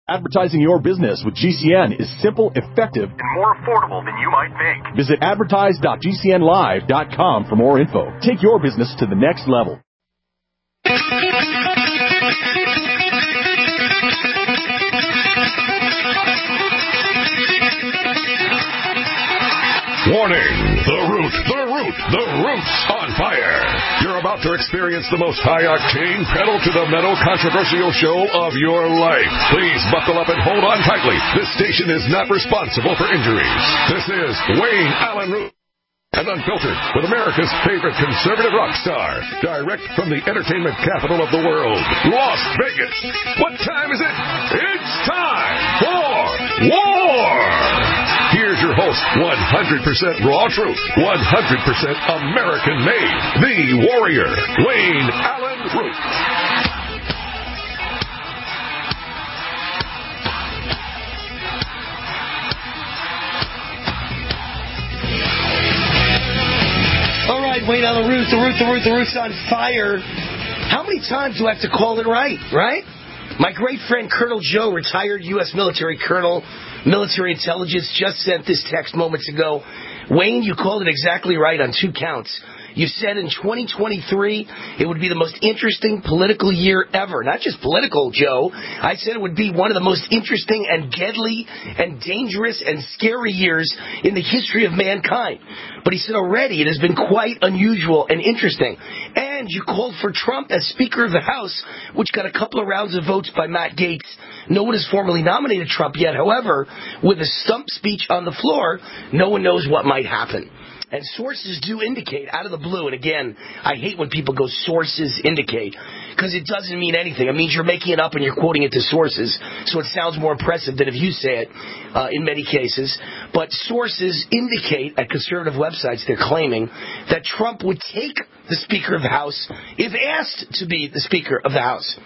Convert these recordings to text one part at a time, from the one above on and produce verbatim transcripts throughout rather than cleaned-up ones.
Advertising your business with G C N is simple, effective, and more affordable than you might think. Visit advertise dot g c n live dot com for more info. Take your business to the next level. Warning! The Root, the Root, the Root's on fire! You're about to experience the most high-octane, pedal-to-the-metal controversial show of your life. Please buckle up and hold on tightly. This station is not responsible for injuries. This is Wayne Allen Root. And unfiltered with America's favorite conservative rock star, direct from the entertainment capital of the world, Las Vegas. What time is it? It's time for war! Here's your host, one hundred percent raw truth, one hundred percent American-made, the warrior, Wayne Allen Root. All right, Wayne Allen Root, the Root, the Root, the Root's on fire. How many times do I have to call it right, right? My great friend Colonel Joe, retired U S military colonel, military intelligence, just sent this text moments ago. Wayne, you called it exactly right on two counts. You said in twenty twenty-three it would be the most interesting political year ever. Not just political, Joe. I said it would be one of the most interesting and deadly and dangerous and scary years in the history of mankind. But he said already it has been quite unusual and interesting. And you called for Trump as Speaker of the House, which got a couple of rounds of votes by Matt Gaetz. No one has formally nominated Trump yet. However, with a stump speech on the floor, no one knows what might happen. And sources do indicate, out of the blue, and again, I hate when people go sources indicate, because it doesn't mean anything. It means you're making it up and you're quoting it to sources, so it sounds more impressive than if you say it uh, in many cases. But sources indicate at conservative websites, they're claiming, that Trump would take the Speaker of the House if asked to be the Speaker of the House.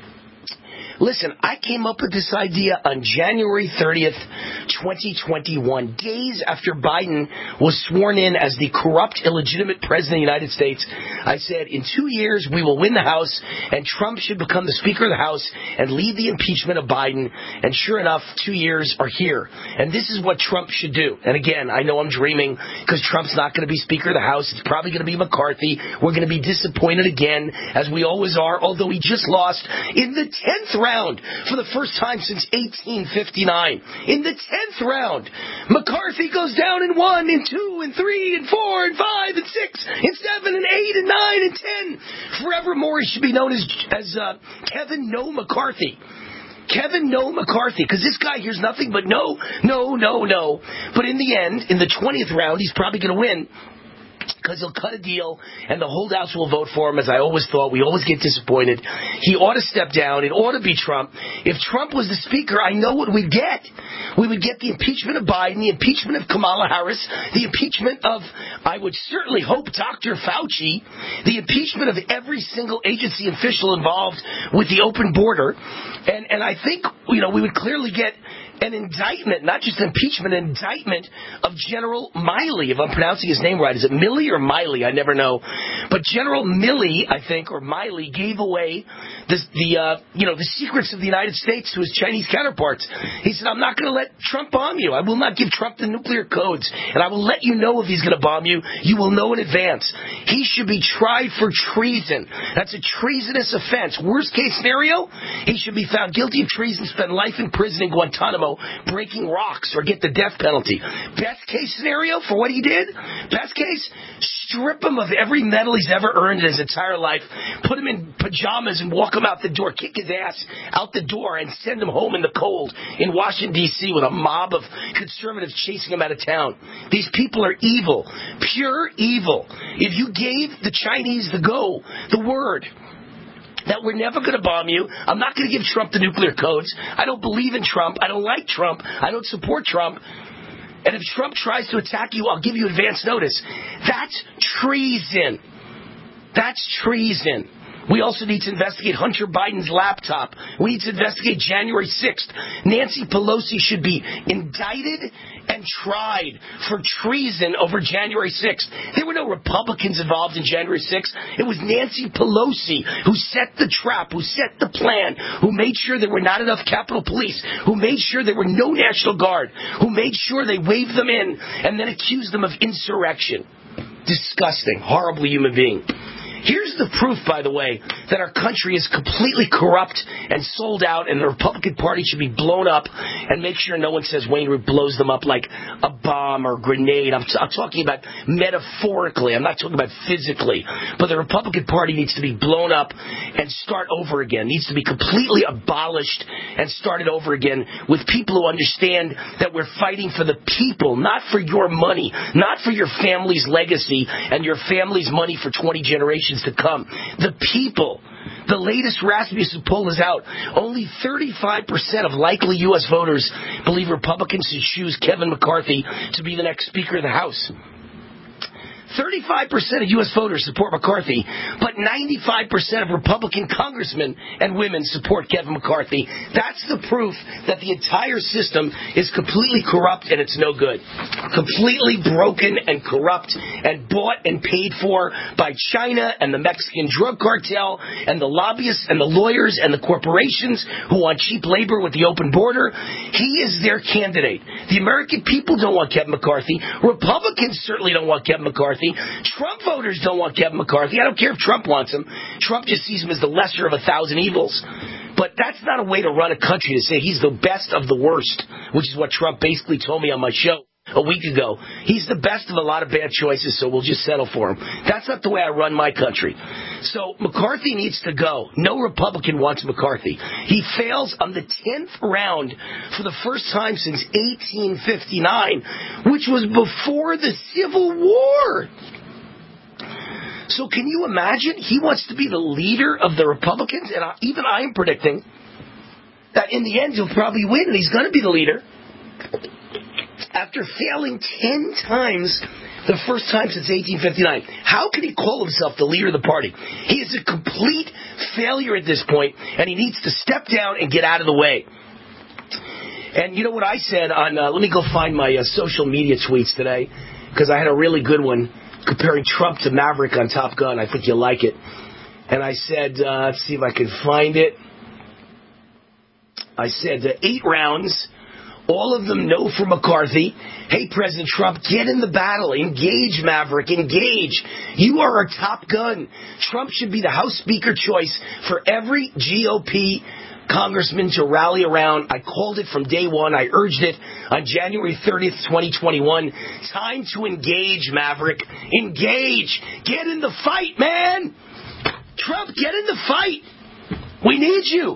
Listen, I came up with this idea on January thirtieth, twenty twenty-one, days after Biden was sworn in as the corrupt, illegitimate president of the United States. I said, in two years, we will win the House, and Trump should become the Speaker of the House and lead the impeachment of Biden. And sure enough, two years are here. And this is what Trump should do. And again, I know I'm dreaming, because Trump's not going to be Speaker of the House. It's probably going to be McCarthy. We're going to be disappointed again, as we always are, although he just lost in the tenth round for the first time since eighteen fifty-nine. In the tenth round, McCarthy goes down in one, and two, and three, and four, and five, and six, and seven, and eight, and nine, and ten. Forevermore, he should be known as as uh, Kevin No McCarthy. Kevin No McCarthy, because this guy hears nothing but no, no, no, no. But in the end, in the twentieth round, he's probably going to win, because he'll cut a deal and the holdouts will vote for him, as I always thought. We always get disappointed. He ought to step down. It ought to be Trump. If Trump was the Speaker, I know what we'd get. We would get the impeachment of Biden, the impeachment of Kamala Harris, the impeachment of, I would certainly hope, Doctor Fauci, the impeachment of every single agency official involved with the open border. And, and I think, you know, we would clearly get an indictment, not just impeachment, an indictment of General Milley, if I'm pronouncing his name right. Is it Milley or Miley? I never know. But General Milley, I think, or Miley, gave away the, the uh, you know, the secrets of the United States to his Chinese counterparts. He said, I'm not going to let Trump bomb you. I will not give Trump the nuclear codes. And I will let you know if he's going to bomb you. You will know in advance. He should be tried for treason. That's a treasonous offense. Worst case scenario, he should be found guilty of treason, spend life in prison in Guantanamo, breaking rocks, or get the death penalty. Best case scenario for what he did? Best case, strip him of every medal he's ever earned in his entire life, put him in pajamas and walk him out the door, kick his ass out the door, and send him home in the cold in Washington, D C with a mob of conservatives chasing him out of town. These people are evil, pure evil. If you gave the Chinese the go, the word, that we're never going to bomb you, I'm not going to give Trump the nuclear codes, I don't believe in Trump, I don't like Trump, I don't support Trump, and if Trump tries to attack you, I'll give you advance notice. That's treason. That's treason. We also need to investigate Hunter Biden's laptop. We need to investigate January sixth. Nancy Pelosi should be indicted and tried for treason over January sixth. There were no Republicans involved in January sixth. It was Nancy Pelosi who set the trap, who set the plan, who made sure there were not enough Capitol Police, who made sure there were no National Guard, who made sure they waved them in and then accused them of insurrection. Disgusting, horrible human being. Here's the proof, by the way, that our country is completely corrupt and sold out, and the Republican Party should be blown up, and make sure no one says Wayne Root blows them up like a bomb or a grenade. I'm, t- I'm talking about metaphorically. I'm not talking about physically. But the Republican Party needs to be blown up and start over again. Needs to be completely abolished and started over again with people who understand that we're fighting for the people, not for your money, not for your family's legacy and your family's money for twenty generations to come. The people. The latest Rasmussen poll is out. Only thirty-five percent of likely U S voters believe Republicans should choose Kevin McCarthy to be the next Speaker of the House. thirty-five percent of U S voters support McCarthy, but ninety-five percent of Republican congressmen and women support Kevin McCarthy. That's the proof that the entire system is completely corrupt and it's no good. Completely broken and corrupt and bought and paid for by China and the Mexican drug cartel and the lobbyists and the lawyers and the corporations who want cheap labor with the open border. He is their candidate. The American people don't want Kevin McCarthy. Republicans certainly don't want Kevin McCarthy. Trump voters don't want Kevin McCarthy. I don't care if Trump wants him. Trump just sees him as the lesser of a thousand evils. But that's not a way to run a country, to say he's the best of the worst, which is what Trump basically told me on my show a week ago. He's the best of a lot of bad choices, so we'll just settle for him. That's not the way I run my country. So McCarthy needs to go. No Republican wants McCarthy. He fails on the tenth round for the first time since eighteen fifty-nine, which was before the Civil War. So can you imagine? He wants to be the leader of the Republicans, and even I am predicting that in the end he'll probably win, and he's going to be the leader. After failing ten times the first time since eighteen fifty-nine, how can he call himself the leader of the party? He is a complete failure at this point, and he needs to step down and get out of the way. And you know what I said on, uh, let me go find my uh, social media tweets today, because I had a really good one comparing Trump to Maverick on Top Gun. I think you'll like it. And I said, uh, let's see if I can find it. I said uh, eight rounds. All of them no for McCarthy. Hey, President Trump, get in the battle. Engage, Maverick. Engage. You are our top gun. Trump should be the House Speaker choice for every G O P congressman to rally around. I called it from day one. I urged it on January thirtieth, twenty twenty-one. Time to engage, Maverick. Engage. Get in the fight, man. Trump, get in the fight. We need you.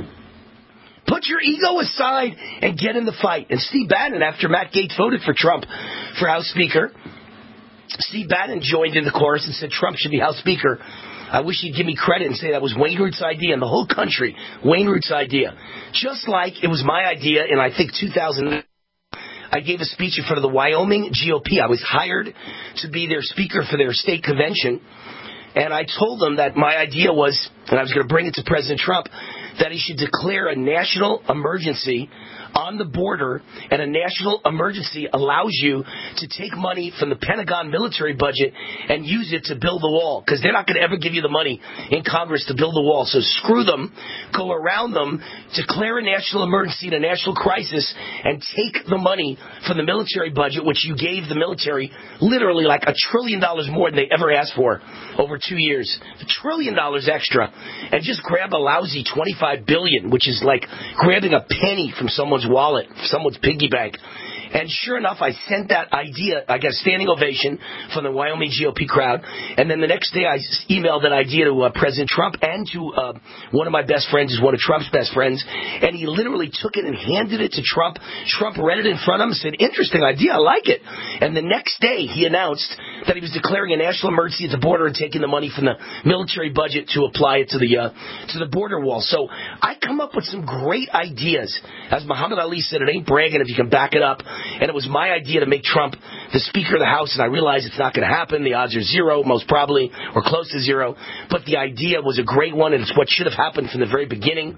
Put your ego aside and get in the fight. And Steve Bannon, after Matt Gaetz voted for Trump for House Speaker, Steve Bannon joined in the chorus and said Trump should be House Speaker. I wish he'd give me credit and say that was Wayne Root's idea and the whole country, Wayne Root's idea. Just like it was my idea in, I think, two thousand. I gave a speech in front of the Wyoming G O P. I was hired to be their speaker for their state convention. And I told them that my idea was, and I was going to bring it to President Trump, that he should declare a national emergency on the border, and a national emergency allows you to take money from the Pentagon military budget and use it to build the wall, because they're not going to ever give you the money in Congress to build the wall. So screw them, go around them, declare a national emergency and a national crisis, and take the money from the military budget, which you gave the military literally like a trillion dollars more than they ever asked for over two years. A trillion dollars extra, and just grab a lousy twenty-five billion dollars, which is like grabbing a penny from someone's wallet, someone's piggy bank. And sure enough, I sent that idea. I got a standing ovation from the Wyoming G O P crowd. And then the next day, I emailed that idea to uh, President Trump and to uh, one of my best friends, is one of Trump's best friends. And he literally took it and handed it to Trump. Trump read it in front of him and said, interesting idea, I like it. And the next day, he announced that he was declaring a national emergency at the border and taking the money from the military budget to apply it to the uh, to the border wall. So I come up with some great ideas. As Muhammad Ali said, it ain't bragging if you can back it up. and it was my idea to make Trump the Speaker of the House, and I realize it's not going to happen. The odds are zero, most probably, or close to zero. But the idea was a great one, and it's what should have happened from the very beginning.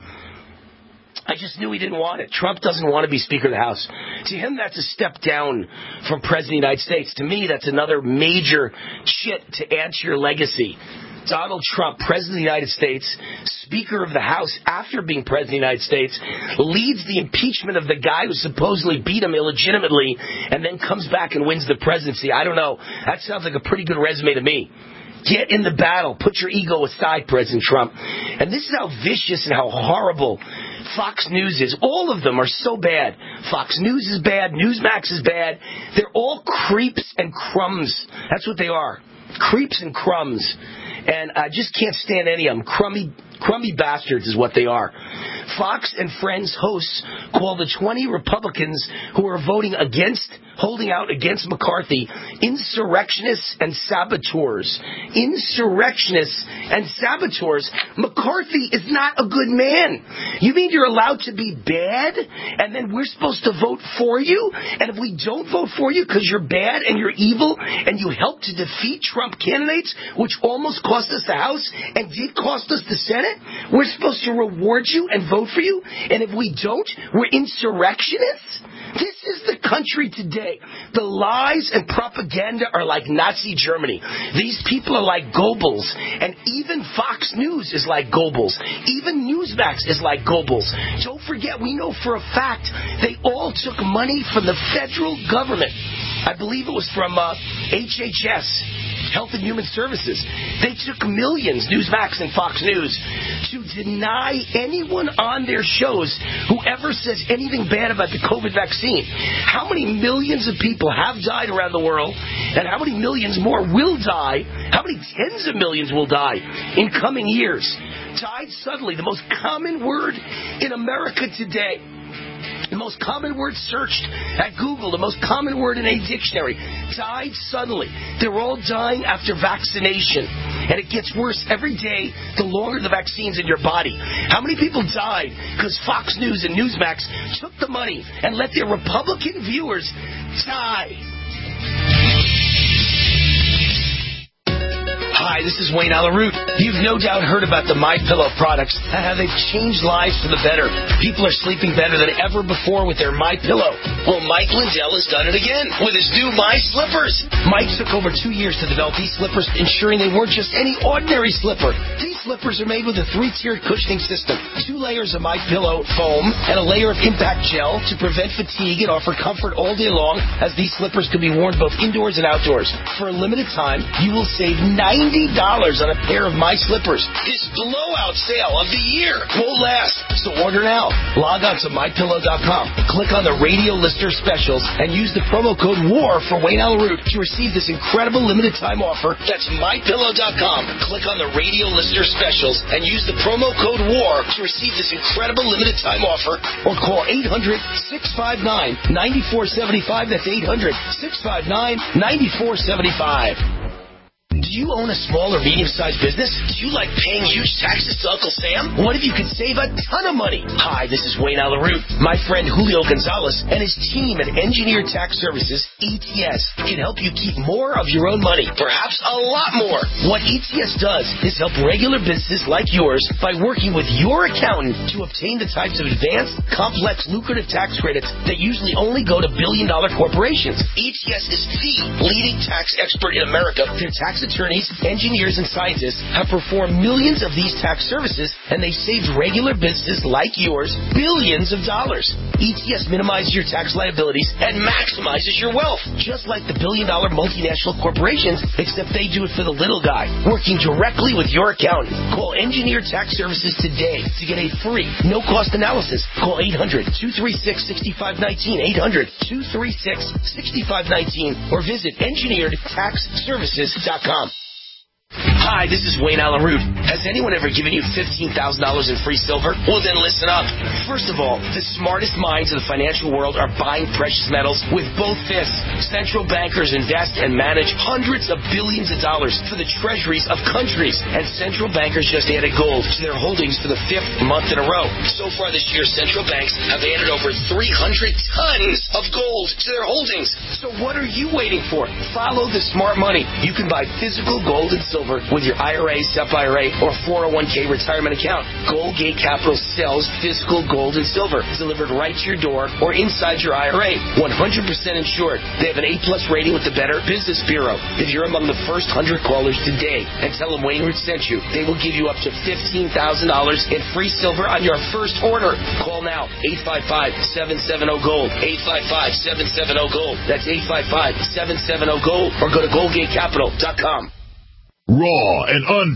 I just knew he didn't want it. Trump doesn't want to be Speaker of the House. To him, that's a step down from President of the United States. To me, that's another major shit to add to your legacy. Donald Trump, President of the United States, Speaker of the House after being President of the United States, leads the impeachment of the guy who supposedly beat him illegitimately and then comes back and wins the presidency. I don't know. That sounds like a pretty good resume to me. Get in the battle. Put your ego aside, President Trump. And this is how vicious and how horrible Fox News is. All of them are so bad. Fox News is bad. Newsmax is bad. They're all creeps and crumbs. That's what they are. Creeps and crumbs. And I just can't stand any of them. Crummy, crummy bastards is what they are. Fox and Friends hosts call the twenty Republicans who are voting against, holding out against McCarthy, insurrectionists and saboteurs. Insurrectionists and saboteurs. McCarthy is not a good man. You mean you're allowed to be bad, and then we're supposed to vote for you? And if we don't vote for you because you're bad and you're evil and you helped to defeat Trump candidates, which almost cost us the House and did cost us the Senate, we're supposed to reward you and vote for you? And if we don't, we're insurrectionists? This is the country today. The lies and propaganda are like Nazi Germany. These people are like Goebbels. And even Fox News is like Goebbels. Even Newsmax is like Goebbels. Don't forget, we know for a fact they all took money from the federal government. I believe it was from uh, H H S, Health and Human Services. They took millions, Newsmax and Fox News, to deny anyone on their shows who ever says anything bad about the COVID vaccine. How many millions of people have died around the world, and how many millions more will die? How many tens of millions will die in coming years? Died suddenly, the most common word in America today. The most common word searched at Google, the most common word in a dictionary, died suddenly. They're all dying after vaccination. And it gets worse every day the longer the vaccine's in your body. How many people died because Fox News and Newsmax took the money and let their Republican viewers die? Hi, this is Wayne Alaroot. You've no doubt heard about the MyPillow products and how they've changed lives for the better. People are sleeping better than ever before with their MyPillow. Well, Mike Lindell has done it again with his new My Slippers. Mike took over two years to develop these slippers, ensuring they weren't just any ordinary slipper. These slippers are made with a three-tiered cushioning system, two layers of MyPillow foam, and a layer of impact gel to prevent fatigue and offer comfort all day long, as these slippers can be worn both indoors and outdoors. For a limited time, you will save ninety dollars on a pair of My Slippers. This blowout sale of the year won't last, so order now. Log on to my pillow dot com, click on the radio listener specials, and use the promo code WAR for Wayne Alaroot to receive this incredible limited time offer. That's my pillow dot com. Click on the radio listener specials and use the promo code WAR to receive this incredible limited time offer, or call eight hundred, six five nine, nine four seven five. That's eight hundred, six five nine, nine four seven five. Do you own a small or medium-sized business? Do you like paying huge taxes to Uncle Sam? What if you could save a ton of money? Hi, this is Wayne Alaroot. My friend Julio Gonzalez and his team at Engineered Tax Services, E T S, can help you keep more of your own money, perhaps a lot more. What E T S does is help regular businesses like yours by working with your accountant to obtain the types of advanced, complex, lucrative tax credits that usually only go to billion-dollar corporations. E T S is the leading tax expert in America. Their tax attorneys, engineers, and scientists have performed millions of these tax services, and they saved regular businesses like yours billions of dollars. E T S minimizes your tax liabilities and maximizes your wealth, just like the billion-dollar multinational corporations, except they do it for the little guy, working directly with your accountant. Call Engineered Tax Services today to get a free, no-cost analysis. Call eight hundred, two three six, six five one nine, eight hundred, two three six, six five one nine, or visit engineered tax services dot com. Hi, this is Wayne Alaroot. Has anyone ever given you fifteen thousand dollars in free silver? Well, then listen up. First of all, the smartest minds of the financial world are buying precious metals with both fists. Central bankers invest and manage hundreds of billions of dollars for the treasuries of countries. And central bankers just added gold to their holdings for the fifth month in a row. So far this year, central banks have added over three hundred tons of gold to their holdings. So what are you waiting for? Follow the smart money. You can buy physical gold and silver with your I R A, S E P I R A, or four oh one k retirement account. Goldgate Capital sells physical gold and silver delivered right to your door or inside your I R A. one hundred percent insured. They have an A-plus rating with the Better Business Bureau. If you're among the first one hundred callers today and tell them Wayne Root sent you, they will give you up to fifteen thousand dollars in free silver on your first order. Call now, eight five five, seven seven zero, GOLD, eight five five, seven seven zero, GOLD. That's eight five five, seven seven zero, GOLD, or go to goldgate capital dot com. Raw and un...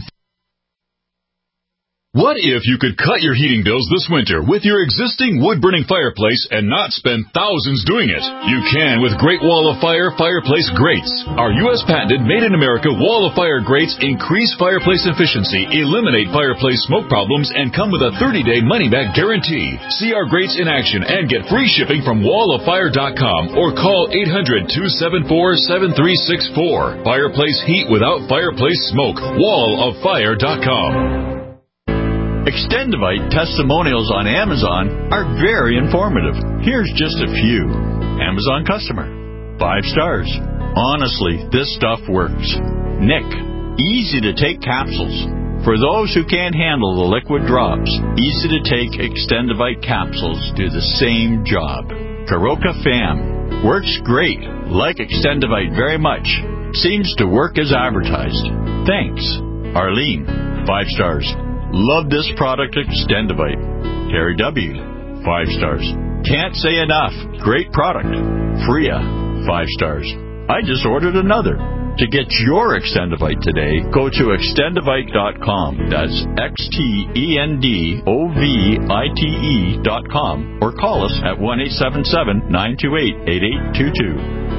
What if you could cut your heating bills this winter with your existing wood-burning fireplace and not spend thousands doing it? You can with Great Wall of Fire fireplace grates. Our U S patented made-in-America Wall of Fire grates increase fireplace efficiency, eliminate fireplace smoke problems, and come with a thirty-day money-back guarantee. See our grates in action and get free shipping from wall of fire dot com or call eight hundred, two seven four, seven three six four. Fireplace heat without fireplace smoke. wall of fire dot com. Extendivite testimonials on Amazon are very informative. Here's just a few. Amazon customer. Five stars. Honestly, this stuff works. Nick. Easy to take capsules. For those who can't handle the liquid drops, easy to take Extendivite capsules do the same job. Karoka Fam. Works great. Like Extendivite very much. Seems to work as advertised. Thanks. Arlene. Five stars. Love this product, Extendivite. Terry W. Five stars. Can't say enough. Great product. Freya. Five stars. I just ordered another. To get your Extendivite today, go to extendivite dot com. That's X T E N D O V I T E dot com. Or call us at one eight seven seven, nine two eight, eight eight two two.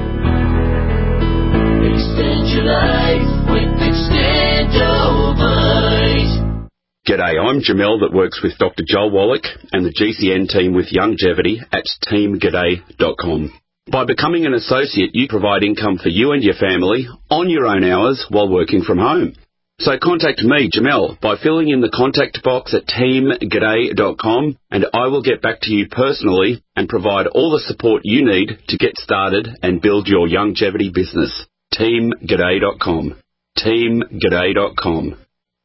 Extend your life with Extendivite. G'day, I'm Jamel that works with Doctor Joel Wallach and the G C N team with Longevity at team g'day dot com. By becoming an associate, you provide income for you and your family on your own hours while working from home. So contact me, Jamel, by filling in the contact box at team g'day dot com, and I will get back to you personally and provide all the support you need to get started and build your longevity business. team g'day dot com. team g'day dot com.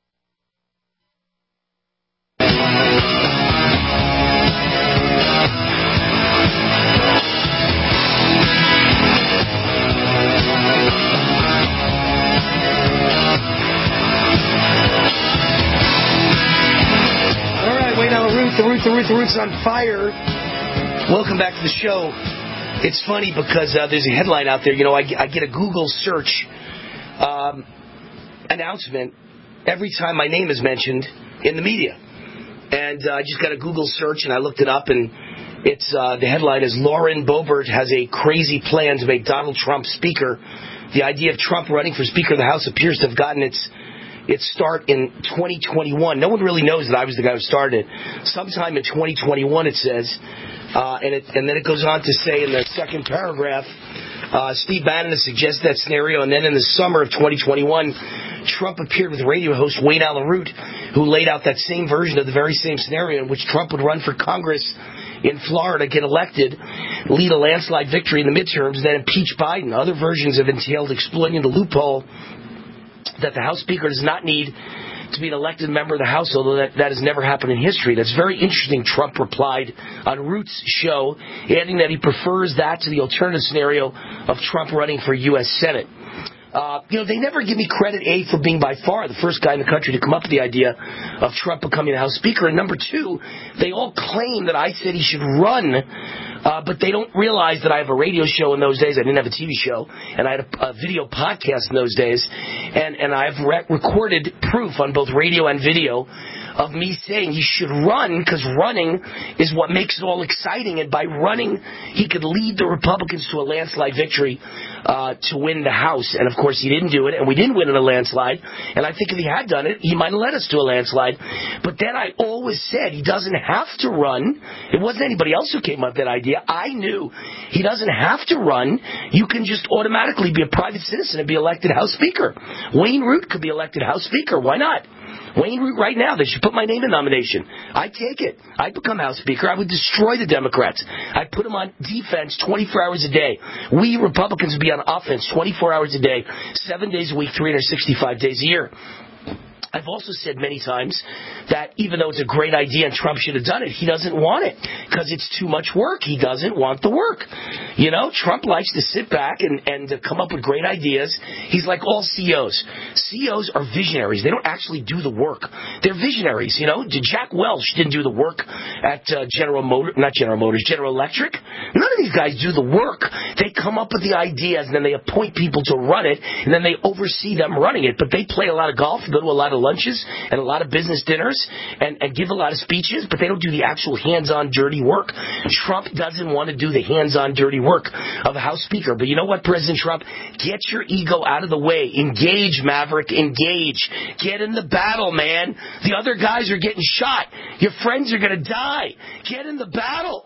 The Root, the Root, the Root's on fire. Welcome back to the show. It's funny because uh, there's a headline out there. You know, I, I get a Google search um, announcement every time my name is mentioned in the media. And uh, I just got a Google search and I looked it up, and it's uh, the headline is Lauren Boebert has a crazy plan to make Donald Trump speaker. The idea of Trump running for Speaker of the House appears to have gotten its its start in twenty twenty-one. No one really knows that I was the guy who started it. Sometime in twenty twenty-one, it says, uh, and, it, and then it goes on to say in the second paragraph, uh, Steve Bannon has suggested that scenario, and then in the summer of twenty twenty-one, Trump appeared with radio host Wayne Allyn Root, who laid out that same version of the very same scenario in which Trump would run for Congress in Florida, get elected, lead a landslide victory in the midterms, then impeach Biden. Other versions have entailed exploiting the loophole that the House Speaker does not need to be an elected member of the House, although that, that has never happened in history. That's very interesting, Trump replied on Root's show, adding that he prefers that to the alternative scenario of Trump running for U S Senate. Uh, you know, they never give me credit, A, for being by far the first guy in the country to come up with the idea of Trump becoming the House Speaker. And number two, they all claim that I said he should run, uh, but they don't realize that I have a radio show in those days. I didn't have a T V show, and I had a, a video podcast in those days. And, and I've re- recorded proof on both radio and video of me saying he should run, because running is what makes it all exciting. And by running he could lead the Republicans to a landslide victory uh, to win the House. And, of course, he didn't do it, and we didn't win in a landslide. And I think if he had done it, he might have led us to a landslide. But then I always said he doesn't have to run. It wasn't anybody else who came up with that idea. I knew he doesn't have to run. You can just automatically be a private citizen and be elected House Speaker. Wayne Root could be elected House Speaker. Why not? Wayne Root right now, they should put my name in nomination. I'd take it. I'd become House Speaker. I would destroy the Democrats. I'd put them on defense twenty-four hours a day. We Republicans would be on offense twenty-four hours a day, seven days a week, three hundred sixty-five days a year. I've also said many times that even though it's a great idea and Trump should have done it, he doesn't want it because it's too much work. He doesn't want the work. You know, Trump likes to sit back and, and to come up with great ideas. He's like all C E Os. C E Os are visionaries. They don't actually do the work. They're visionaries, you know. Jack Welch didn't do the work at uh, General Motors, not General Motors, General Electric. None of these guys do the work. They come up with the ideas and then they appoint people to run it and then they oversee them running it. But they play a lot of golf, go to a lot of lunches and a lot of business dinners and, and give a lot of speeches, but they don't do the actual hands-on dirty work. Trump doesn't want to do the hands-on dirty work of a House Speaker. But you know what, President Trump? Get your ego out of the way. Engage, Maverick. Engage. Get in the battle, man. The other guys are getting shot. Your friends are going to die. Get in the battle.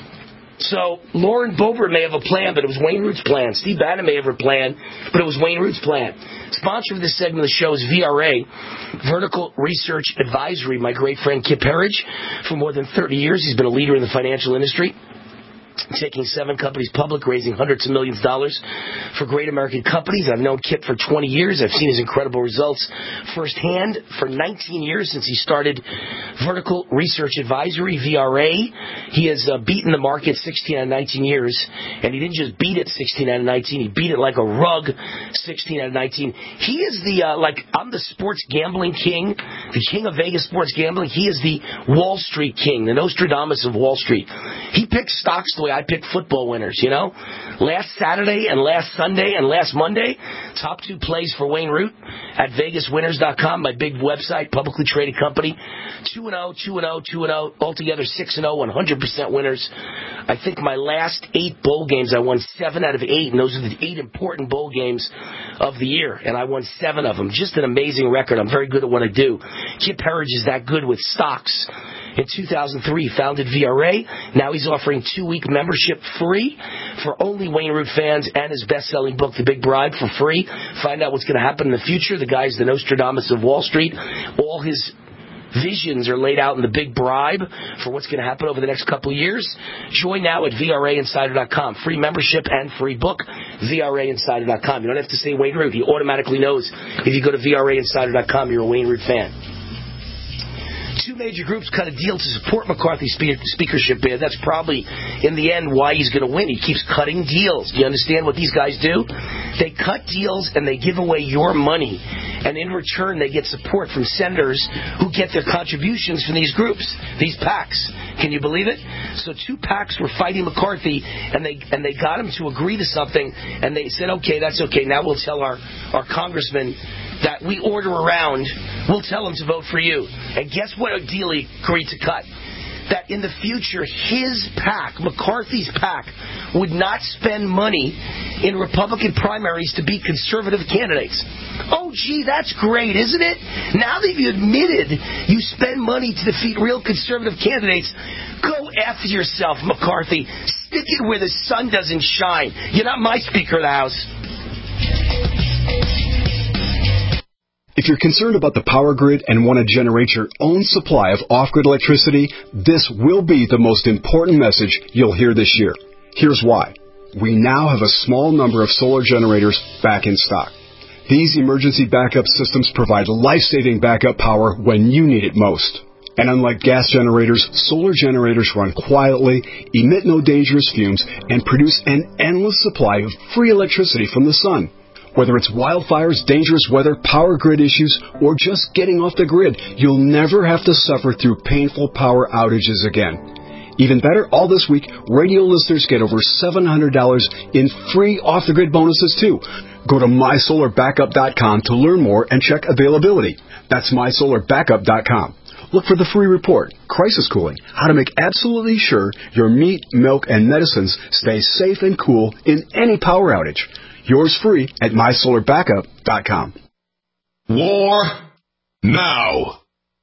So Lauren Boebert may have a plan, but it was Wayne Root's plan. Steve Bannon may have a plan, but it was Wayne Root's plan. Sponsor of this segment of the show is V R A, Vertical Research Advisory. My great friend Kip Herridge, for more than thirty years, he's been a leader in the financial industry, taking seven companies public, raising hundreds of millions of dollars for great American companies. I've known Kip for twenty years. I've seen his incredible results firsthand for nineteen years since he started Vertical Research Advisory, V R A. He has uh, beaten the market sixteen out of nineteen years, and he didn't just beat it sixteen out of nineteen. He beat it like a rug sixteen out of nineteen. He is the, uh, like, I'm the sports gambling king, the king of Vegas sports gambling. He is the Wall Street king, the Nostradamus of Wall Street. He picks stocks the way I pick football winners, you know. Last Saturday and last Sunday and last Monday, top two plays for Wayne Root at Vegas Winners dot com, my big website, publicly traded company. two and oh, two and oh, two and oh, altogether six and oh, one hundred percent winners. I think my last eight bowl games, I won seven out of eight, and those are the eight important bowl games of the year, and I won seven of them. Just an amazing record. I'm very good at what I do. Kip Herridge is that good with stocks. In two thousand three, he founded V R A. Now he's offering two-week membership free for only Wayne Root fans and his best-selling book, The Big Bribe, for free. Find out what's going to happen in the future. The guy's the Nostradamus of Wall Street. All his visions are laid out in The Big Bribe for what's going to happen over the next couple of years. Join now at V R A Insider dot com. Free membership and free book, V R A Insider dot com. You don't have to say Wayne Root. He automatically knows if you go to V R A Insider dot com, you're a Wayne Root fan. Two major groups cut a deal to support McCarthy's speakership bid. That's probably, in the end, why he's going to win. He keeps cutting deals. Do you understand what these guys do? They cut deals and they give away your money. And in return, they get support from senators who get their contributions from these groups, these PACs. Can you believe it? So two PACs were fighting McCarthy, and they and they got him to agree to something, and they said, okay, that's okay. Now we'll tell our, our congressman that we order around, we'll tell him to vote for you. And guess what a deal he agreed to cut? That in the future, his PAC, McCarthy's PAC, would not spend money in Republican primaries to beat conservative candidates. Oh, gee, that's great, isn't it? Now that you admitted you spend money to defeat real conservative candidates, go after yourself, McCarthy. Stick it where the sun doesn't shine. You're not my Speaker of the House. If you're concerned about the power grid and want to generate your own supply of off-grid electricity, this will be the most important message you'll hear this year. Here's why. We now have a small number of solar generators back in stock. These emergency backup systems provide life-saving backup power when you need it most. And unlike gas generators, solar generators run quietly, emit no dangerous fumes, and produce an endless supply of free electricity from the sun. Whether it's wildfires, dangerous weather, power grid issues, or just getting off the grid, you'll never have to suffer through painful power outages again. Even better, all this week, radio listeners get over seven hundred dollars in free off-the-grid bonuses, too. Go to my solar backup dot com to learn more and check availability. That's my solar backup dot com. look for the free report, Crisis Cooling, how to make absolutely sure your meat, milk, and medicines stay safe and cool in any power outage. Yours free at my solar backup dot com. War now.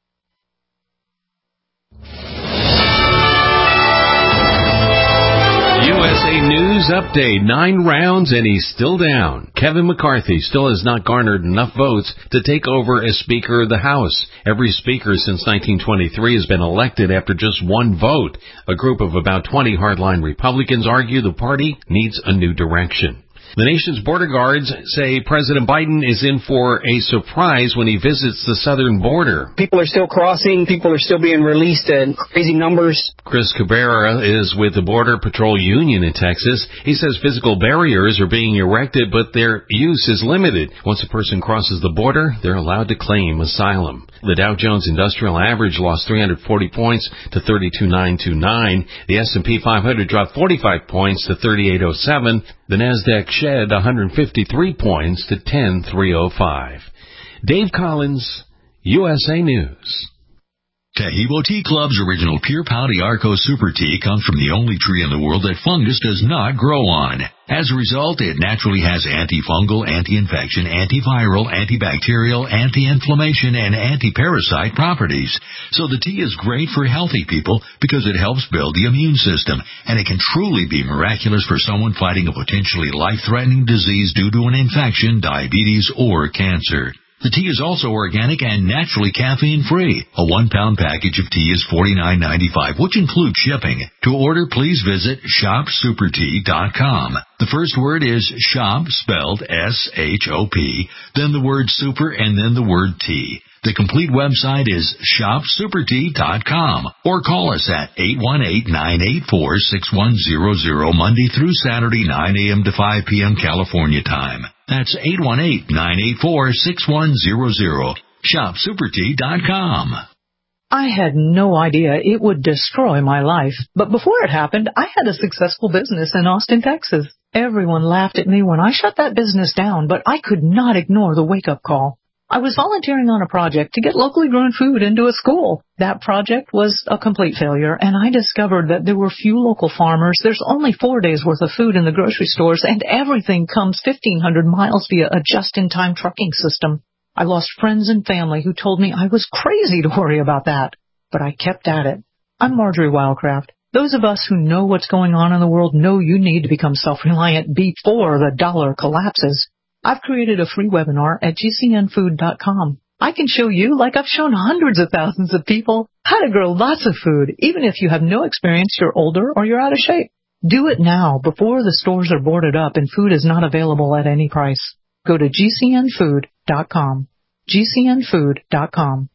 U S A News Update. Nine rounds and he's still down. Kevin McCarthy still has not garnered enough votes to take over as Speaker of the House. Every Speaker since nineteen twenty-three has been elected after just one vote. A group of about twenty hardline Republicans argue the party needs a new direction. The nation's border guards say President Biden is in for a surprise when he visits the southern border. People are still crossing. People are still being released in crazy numbers. Chris Cabrera is with the Border Patrol Union in Texas. He says physical barriers are being erected, but their use is limited. Once a person crosses the border, they're allowed to claim asylum. The Dow Jones Industrial Average lost three hundred forty points to thirty-two nine twenty-nine. The S and P five hundred dropped forty-five points to thirty-eight oh seven. The Nasdaq shed one hundred fifty-three points to ten three oh five. Dave Collins, U S A News. Taheebo Tea Club's original Pure Pau D'Arco Super Tea comes from the only tree in the world that fungus does not grow on. As a result, it naturally has antifungal, anti-infection, antiviral, antibacterial, anti-inflammation, and anti-parasite properties. So the tea is great for healthy people because it helps build the immune system, and it can truly be miraculous for someone fighting a potentially life-threatening disease due to an infection, diabetes, or cancer. The tea is also organic and naturally caffeine-free. A one-pound package of tea is forty-nine ninety-five, which includes shipping. To order, please visit shop super tea dot com. The first word is shop, spelled S H O P, then the word super, and then the word tea. The complete website is shop super tea dot com, or call us at eight one eight, nine eight four, six one zero zero Monday through Saturday, nine a.m. to five p.m. California time. That's eight one eight, nine eight four, six one zero zero. shop super tea dot com. I had no idea it would destroy my life, but before it happened, I had a successful business in Austin, Texas. Everyone laughed at me when I shut that business down, but I could not ignore the wake-up call. I was volunteering on a project to get locally grown food into a school. That project was a complete failure, and I discovered that there were few local farmers. There's only four days' worth of food in the grocery stores, and everything comes fifteen hundred miles via a just-in-time trucking system. I lost friends and family who told me I was crazy to worry about that, but I kept at it. I'm Marjorie Wildcraft. Those of us who know what's going on in the world know you need to become self-reliant before the dollar collapses. I've created a free webinar at G C N food dot com. I can show you, like I've shown hundreds of thousands of people, how to grow lots of food, even if you have no experience, you're older, or you're out of shape. Do it now, before the stores are boarded up and food is not available at any price. Go to G C N food dot com. G C N food dot com.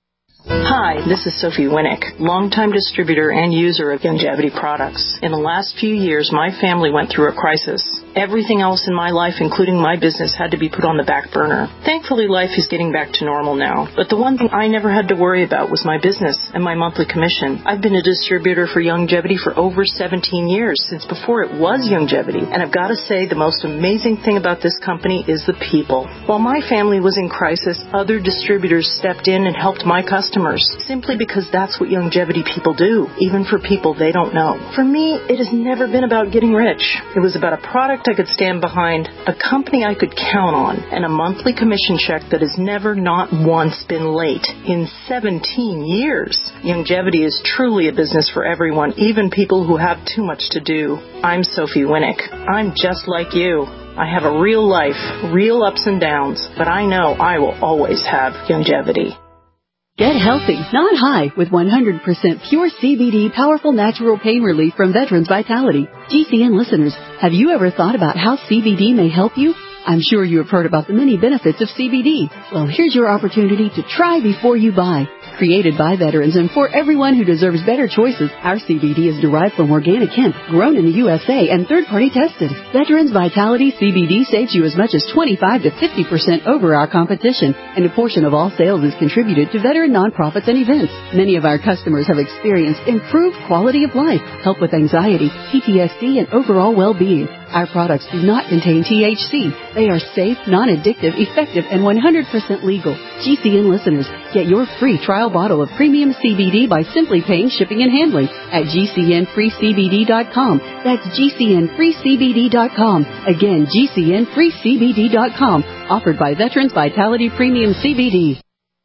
Hi, this is Sophie Winnick, longtime distributor and user of Youngevity products. In the last few years, my family went through a crisis. Everything else in my life, including my business, had to be put on the back burner. Thankfully, life is getting back to normal now. But the one thing I never had to worry about was my business and my monthly commission. I've been a distributor for Youngevity for over seventeen years, since before it was Youngevity. And I've got to say, the most amazing thing about this company is the people. While my family was in crisis, other distributors stepped in and helped my customers, simply because that's what Youngevity people do, even for people they don't know. For me, it has never been about getting rich. It was about a product I could stand behind, a company I could count on, and a monthly commission check that has never, not once, been late in seventeen years. Youngevity is truly a business for everyone, even people who have too much to do. I'm Sophie Winnick. I'm just like you. I have a real life, real ups and downs, but I know I will always have Youngevity. Get healthy, not high, with one hundred percent pure C B D powerful natural pain relief from Veterans Vitality. G C N listeners, have you ever thought about how C B D may help you? I'm sure you have heard about the many benefits of C B D. Well, here's your opportunity to try before you buy. Created by veterans and for everyone who deserves better choices, our C B D is derived from organic hemp, grown in the U S A and third-party tested. Veterans Vitality C B D saves you as much as twenty-five to fifty percent over our competition, and a portion of all sales is contributed to veteran nonprofits and events. Many of our customers have experienced improved quality of life, help with anxiety, P T S D, and overall well-being. Our products do not contain T H C. They are safe, non-addictive, effective, and one hundred percent legal. G C N listeners, get your free trial bottle of premium C B D by simply paying shipping and handling at G C N free C B D dot com. That's G C N free C B D dot com. Again, G C N free C B D dot com. Offered by Veterans Vitality Premium C B D.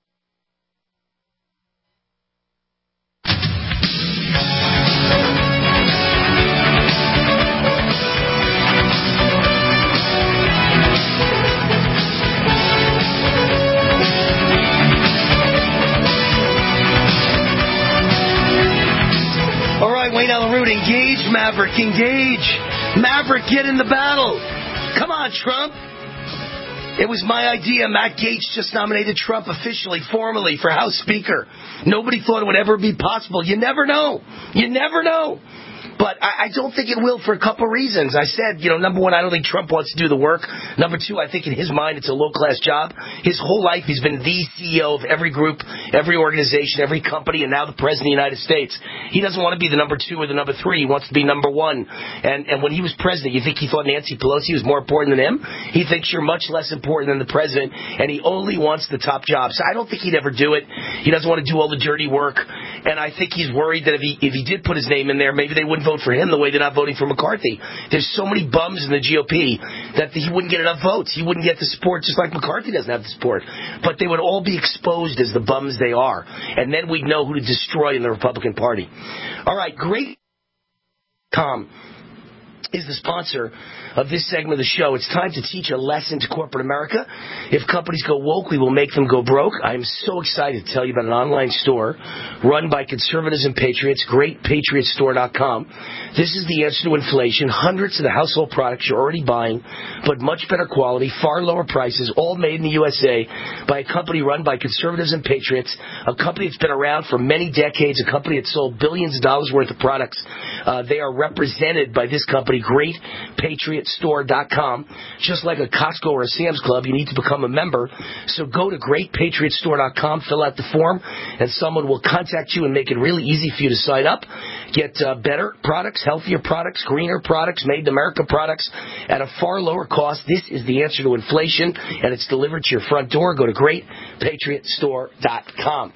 Wayne Allen Root, engage, Maverick, engage. Maverick, get in the battle. Come on, Trump. It was my idea. Matt Gaetz just nominated Trump officially, formally, for House Speaker. Nobody thought it would ever be possible. You never know. You never know. But I, I don't think it will for a couple reasons. I said, you know, number one, I don't think Trump wants to do the work. Number two, I think in his mind it's a low-class job. His whole life he's been the C E O of every group, every organization, every company, and now the President of the United States. He doesn't want to be the number two or the number three. He wants to be number one. And, and when he was president, you think he thought Nancy Pelosi was more important than him? He thinks you're much less important than the president, and he only wants the top job. So I don't think he'd ever do it. He doesn't want to do all the dirty work. And I think he's worried that if he, if he did put his name in there, maybe they wouldn't vote for him the way they're not voting for McCarthy. There's so many bums in the G O P that he wouldn't get enough votes. He wouldn't get the support, just like McCarthy doesn't have the support. But they would all be exposed as the bums they are. And then we'd know who to destroy in the Republican Party. All right, great. Com is the sponsor of this segment of the show. It's time to teach a lesson to corporate America. If companies go woke, we will make them go broke. I am so excited to tell you about an online store run by conservatives and patriots, great patriot store dot com. This is the answer to inflation. Hundreds of the household products you're already buying, but much better quality, far lower prices, all made in the U S A by a company run by conservatives and patriots, a company that's been around for many decades, a company that sold billions of dollars worth of products. Uh, they are represented by this company, great patriot store dot com. Just like a Costco or a Sam's Club, you need to become a member. So go to great patriot store dot com, fill out the form, and someone will contact you and make it really easy for you to sign up. Get uh, better products, healthier products, greener products, made in America products at a far lower cost. This is the answer to inflation, and it's delivered to your front door. Go to great patriot store dot com.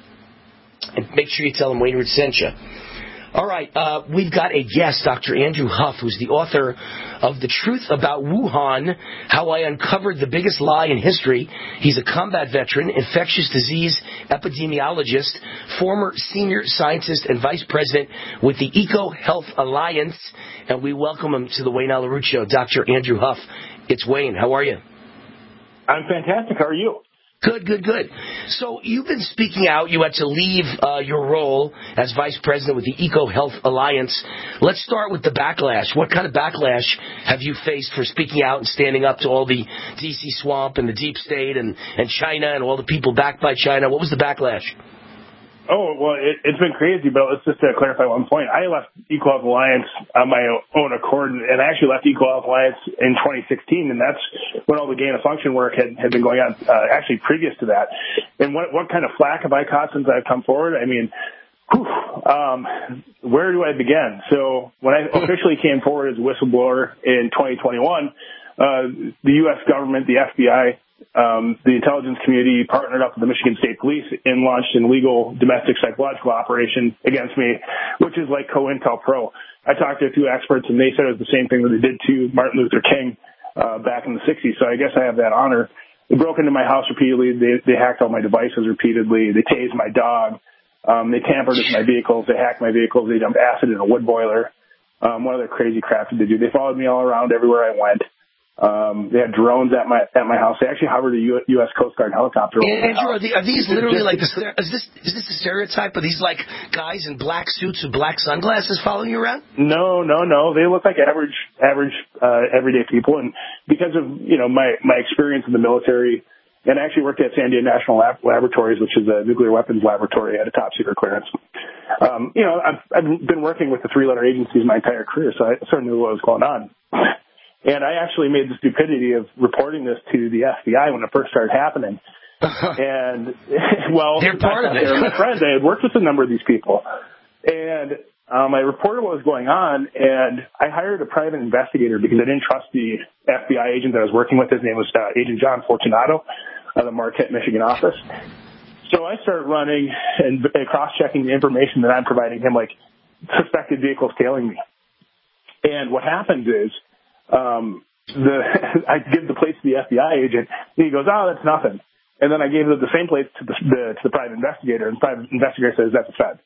And make sure you tell them Wayne Root sent you. All right, uh, we've got a guest, Doctor Andrew Huff, who's the author of The Truth About Wuhan, How I Uncovered the Biggest Lie in History. He's a combat veteran, infectious disease epidemiologist, former senior scientist and vice president with the Eco Health Alliance, and we welcome him to the Wayne Allen Root Show. Doctor Andrew Huff, it's Wayne. How are you? I'm fantastic. How are you? Good, good, good. So you've been speaking out. You had to leave uh, your role as vice president with the Eco Health Alliance. Let's start with the backlash. What kind of backlash have you faced for speaking out and standing up to all the D C swamp and the deep state and, and China and all the people backed by China? What was the backlash? Oh, well, it, it's been crazy, but let's just uh, clarify one point. I left Eco Health Alliance on my own accord, and I actually left Eco Health Alliance in twenty sixteen, and that's when all the gain of function work had, had been going on, uh, actually previous to that. And what, what kind of flack have I caught since I've come forward? I mean, whew, um, where do I begin? So when I officially came forward as a whistleblower in twenty twenty-one, uh, the U S government, the F B I, Um, the intelligence community partnered up with the Michigan State Police and launched an illegal domestic psychological operation against me, which is like COINTELPRO. I talked to a few experts, and they said it was the same thing that they did to Martin Luther King uh, back in the sixties, so I guess I have that honor. They broke into my house repeatedly. They, they hacked all my devices repeatedly. They tased my dog. Um, they tampered with my vehicles. They hacked my vehicles. They dumped acid in a wood boiler. Um, what other crazy crap did they do? They followed me all around everywhere I went. Um, they had drones at my at my house. They actually hovered a U S Coast Guard helicopter. Yeah, Andrew, are, the, are these literally like the, is this is this a stereotype? Are these like guys in black suits with black sunglasses following you around? No, no, no. They look like average average uh, everyday people, and because of you know my my experience in the military, and I actually worked at Sandia National Lab- Laboratories, which is a nuclear weapons laboratory, at a top secret clearance. Um, you know, I've I've been working with the three letter agencies my entire career, so I sort of knew what was going on. And I actually made the stupidity of reporting this to the F B I when it first started happening. And, well, they're part of it. They were my friends. I had worked with a number of these people. And Um, I reported what was going on, and I hired a private investigator because I didn't trust the F B I agent that I was working with. His name was uh, Agent John Fortunato of the Marquette, Michigan office. So I started running and cross-checking the information that I'm providing him, like suspected vehicles tailing me. And what happens is um, the I give the plates to the F B I agent, and he goes, "Oh, that's nothing." And then I gave the same plates to the, the to the private investigator, and the private investigator says that's a Fed.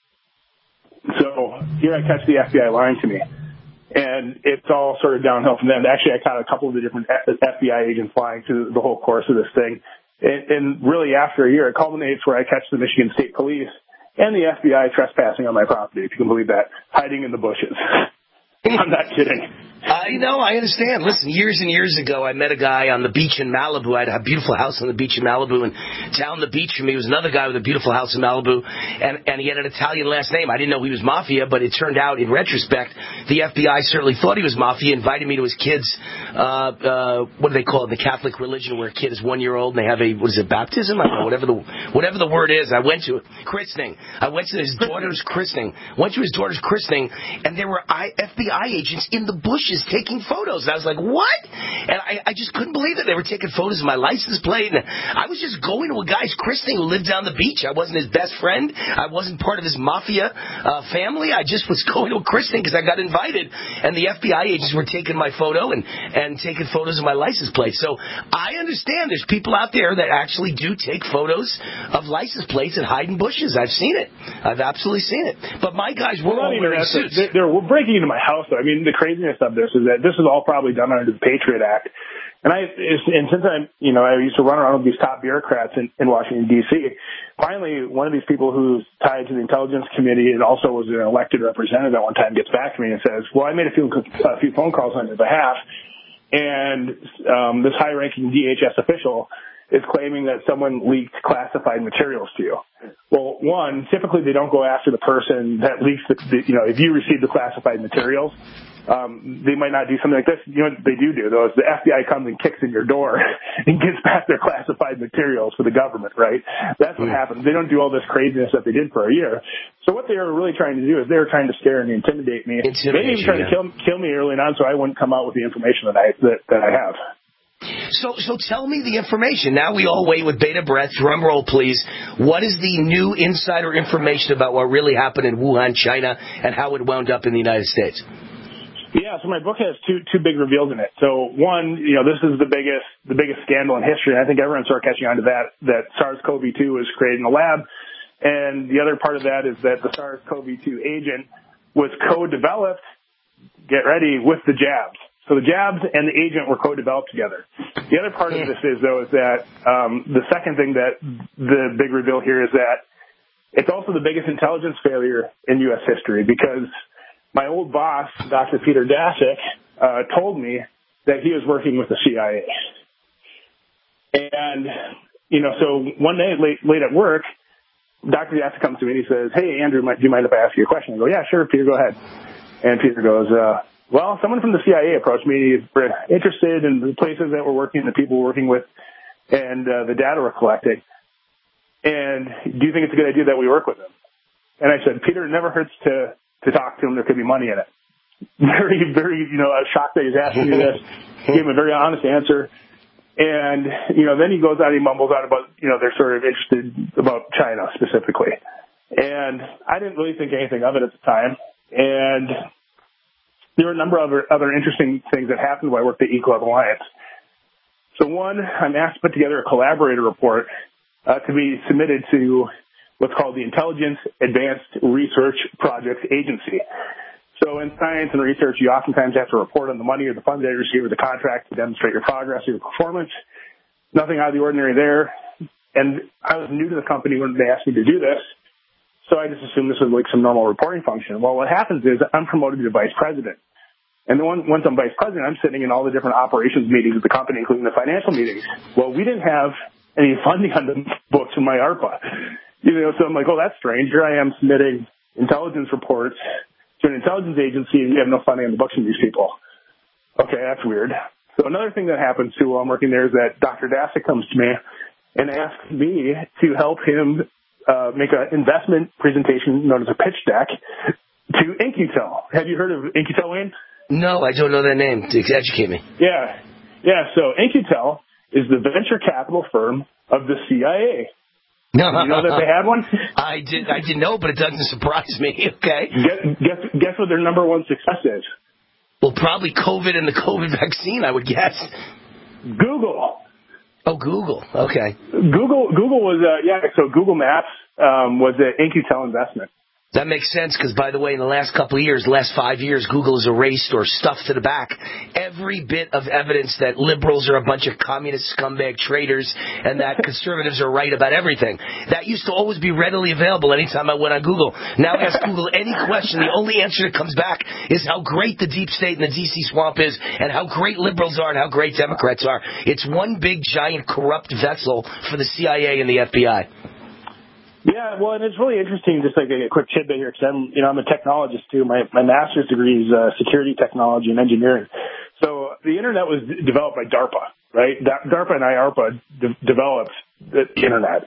So here I catch the F B I lying to me, and it's all sort of downhill from then. Actually, I caught a couple of the different F B I agents lying through the whole course of this thing. And, and really, after a year, it culminates where I catch the Michigan State Police and the F B I trespassing on my property, if you can believe that, hiding in the bushes. I'm not kidding. I know, I understand. Listen, years and years ago, I met a guy on the beach in Malibu. I had a beautiful house on the beach in Malibu, and down the beach from me was another guy with a beautiful house in Malibu, and, and he had an Italian last name. I didn't know he was Mafia, but it turned out, in retrospect, the F B I certainly thought he was Mafia, invited me to his kids, uh, uh, what do they call it, the Catholic religion, where a kid is one year old and they have a, what is it, baptism? I don't know, whatever the, whatever the word is. I went to it. Christening. I went to his daughter's christening. Went to his daughter's christening, and there were F B I agents in the bushes taking photos. And I was like, what? And I, I just couldn't believe it. They were taking photos of my license plate. And I was just going to a guy's christening who lived down the beach. I wasn't his best friend. I wasn't part of his mafia uh, family. I just was going to a christening because I got invited. And the F B I agents were taking my photo and, and taking photos of my license plate. So I understand there's people out there that actually do take photos of license plates and hide in bushes. I've seen it. I've absolutely seen it. But my guys were all wearing suits. They're, they're breaking into my house, though. I mean, the craziness of this is that this is all probably done under the Patriot Act. And I, and since I'm, you know, I used to run around with these top bureaucrats in, in Washington, D C, finally, one of these people who's tied to the Intelligence Committee and also was an elected representative at one time gets back to me and says, well, I made a few, a few phone calls on your behalf, and um, this high-ranking D H S official is claiming that someone leaked classified materials to you. Well, one, typically they don't go after the person that leaks the, the you know, if you receive the classified materials, um, they might not do something like this. You know what they do do, though, is the F B I comes and kicks in your door and gets back their classified materials for the government, right? That's what happens. They don't do all this craziness that they did for a year. So what they were really trying to do is they were trying to scare and intimidate me. Maybe even trying yeah. to kill, kill me early on so I wouldn't come out with the information that I, that, that I have. So, so tell me the information. Now we all wait with bated breath. Drum roll, please. What is the new insider information about what really happened in Wuhan, China, and how it wound up in the United States? Yeah, so my book has two two big reveals in it. So one, you know, this is the biggest the biggest scandal in history, and I think everyone's sort of catching on to that, that SARS-C o V two was created in a lab. And the other part of that is that the SARS-C o V two agent was co-developed, get ready, with the jabs. So the jabs and the agent were co-developed together. The other part of this is, though, is that um, the second thing that the big reveal here is that it's also the biggest intelligence failure in U S history, because my old boss, Doctor Peter Daszak, uh, told me that he was working with the C I A. And, you know, so one day late, late at work, Doctor Daszak comes to me and he says, hey, Andrew, do you mind if I ask you a question? I go, yeah, sure, Peter, go ahead. And Peter goes, uh, well, someone from the C I A approached me, interested in the places that we're working, the people we're working with, and uh, the data we're collecting. And do you think it's a good idea that we work with them? And I said, Peter, it never hurts to, to talk to him. There could be money in it. Very, very, you know, I was shocked that he's asking me this. Gave him a very honest answer. And, you know, then he goes out and he mumbles out about, you know, they're sort of interested about China specifically. And I didn't really think anything of it at the time. And there were a number of other, other interesting things that happened while I worked at Ecolab Alliance. So one, I'm asked to put together a collaborator report uh, to be submitted to what's called the Intelligence Advanced Research Projects Agency. So in science and research, you oftentimes have to report on the money or the funds that you receive or the contract to demonstrate your progress or your performance. Nothing out of the ordinary there. And I was new to the company when they asked me to do this, so I just assumed this was like some normal reporting function. Well, what happens is I'm promoted to vice president. And then once I'm vice president, I'm sitting in all the different operations meetings of the company, including the financial meetings. Well, we didn't have any funding on the books from my ARPA. You know, so I'm like, oh, that's strange. Here I am submitting intelligence reports to an intelligence agency, and we have no funding on the books from these people. Okay, that's weird. So another thing that happens, too, while I'm working there is that Doctor Daszak comes to me and asks me to help him uh, make an investment presentation known as a pitch deck to In-Q-Tel. Have you heard of In-Q-Tel, Wayne? No, I don't know that name. Educate me. Yeah. Yeah, so In-Q-Tel is the venture capital firm of the C I A. No, did you know that they had one? I did. I didn't know, but it doesn't surprise me. Okay. Guess, guess, guess what their number one success is? Well, probably COVID and the COVID vaccine, I would guess. Google. Oh, Google. Okay. Google. Google was uh, yeah. So Google Maps um, was an In-Q-Tel investment. That makes sense because, by the way, in the last couple of years, the last five years, Google has erased or stuffed to the back every bit of evidence that liberals are a bunch of communist scumbag traitors and that conservatives are right about everything. That used to always be readily available anytime I went on Google. Now ask Google any question. The only answer that comes back is how great the deep state and the D C swamp is and how great liberals are and how great Democrats are. It's one big, giant, corrupt vessel for the C I A and the F B I. Yeah, well, and it's really interesting, just like a quick tidbit here, because I'm, you know, I'm a technologist too. My my master's degree is uh, security technology and engineering. So the internet was developed by DARPA, right? DARPA and I A R P A de- developed the internet.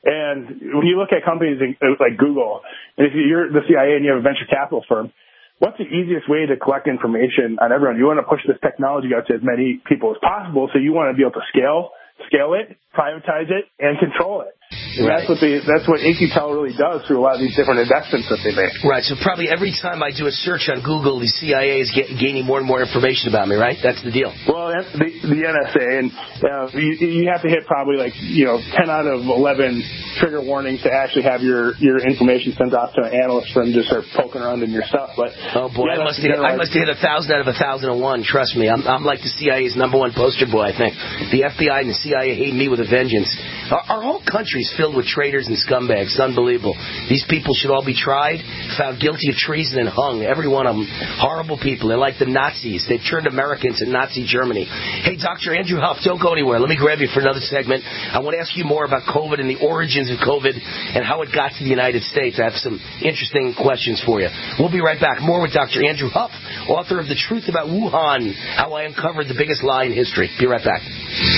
And when you look at companies like Google, and if you're the C I A and you have a venture capital firm, what's the easiest way to collect information on everyone? You want to push this technology out to as many people as possible, so you want to be able to scale, scale it, privatize it, and control it. And Right. that's what they, that's what In-Q-Tel really does through a lot of these different investments that they make. Right, so probably every time I do a search on Google, the C I A is get, gaining more and more information about me, right? That's the deal. Well, that's the, the N S A, and uh, you, you have to hit probably like, you know, ten out of eleven trigger warnings to actually have your, your information sent off to an analyst firm to start poking around in your stuff. But oh boy, yeah, I must have hit, I must have hit a thousand out of a thousand and one. Trust me, I'm I'm like the C I A's number one poster boy. I think the F B I and the C I A hate me with a vengeance. Our, our whole country's filled with traitors and scumbags. It's unbelievable. These people should all be tried, found guilty of treason, and hung. Every one of them. Horrible people. They're like the Nazis. They've turned America into Nazi Germany. Hey, Doctor Andrew Huff, don't go anywhere. Let me grab you for another segment. I want to ask you more about COVID and the origins of COVID and how it got to the United States. I have some interesting questions for you. We'll be right back. More with Doctor Andrew Huff, author of The Truth About Wuhan, How I Uncovered the Biggest Lie in History. Be right back.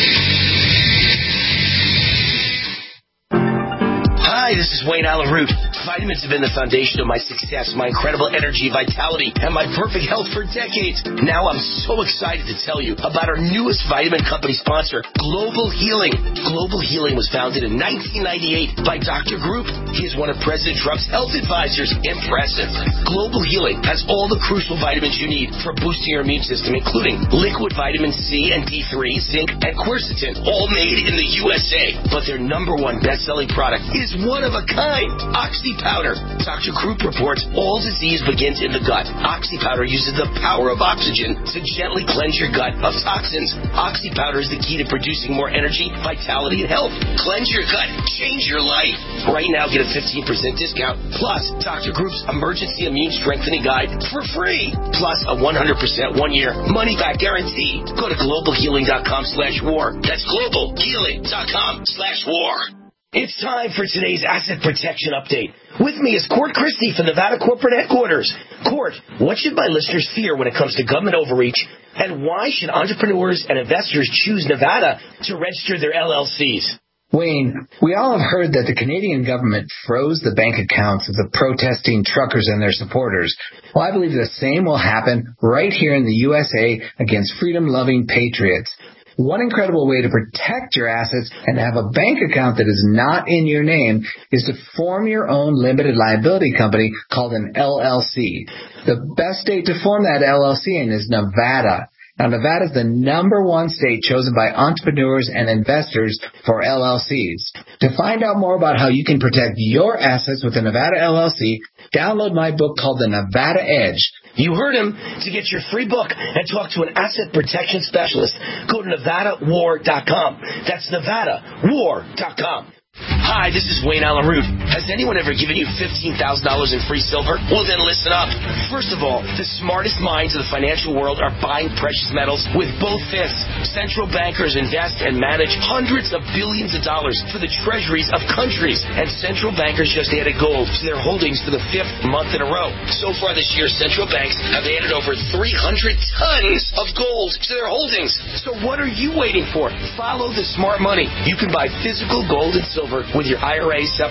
Hi, this is Wayne Allen Root. Vitamins have been the foundation of my success, my incredible energy, vitality, and my perfect health for decades. Now I'm so excited to tell you about our newest vitamin company sponsor, Global Healing. Global Healing was founded in nineteen ninety-eight by Doctor Group. He is one of President Trump's health advisors. Impressive. Global Healing has all the crucial vitamins you need for boosting your immune system, including liquid vitamin C and D three, zinc, and quercetin, all made in the U S A. But their number one best-selling product is one of a kind, Oxy Powder. Doctor Group reports all disease begins in the gut. Oxy Powder uses the power of oxygen to gently cleanse your gut of toxins. Oxy Powder is the key to producing more energy, vitality, and health. Cleanse your gut. Change your life. Right now, get a fifteen percent discount, plus Doctor Group's Emergency Immune Strengthening Guide for free, plus a one hundred percent one-year money-back guarantee. Go to global healing dot com slash war. That's global healing dot com slash war. It's time for today's Asset Protection Update. With me is Court Christie from Nevada Corporate Headquarters. Court, what should my listeners fear when it comes to government overreach, and why should entrepreneurs and investors choose Nevada to register their L L Cs? Wayne, we all have heard that the Canadian government froze the bank accounts of the protesting truckers and their supporters. Well, I believe the same will happen right here in the U S A against freedom-loving patriots. One incredible way to protect your assets and have a bank account that is not in your name is to form your own limited liability company called an L L C. The best state to form that L L C in is Nevada. Now, Nevada is the number one state chosen by entrepreneurs and investors for L L Cs. To find out more about how you can protect your assets with a Nevada L L C, download my book called The Nevada Edge. You heard him. To get your free book and talk to an asset protection specialist, go to nevada war dot com. That's nevada war dot com. Hi, this is Wayne Allen Root. Has anyone ever given you fifteen thousand dollars in free silver? Well, then listen up. First of all, the smartest minds of the financial world are buying precious metals with both fists. Central bankers invest and manage hundreds of billions of dollars for the treasuries of countries. And central bankers just added gold to their holdings for the fifth month in a row. So far this year, central banks have added over three hundred tons of gold to their holdings. So what are you waiting for? Follow the smart money. You can buy physical gold and silver with your I R A, S E P I R A,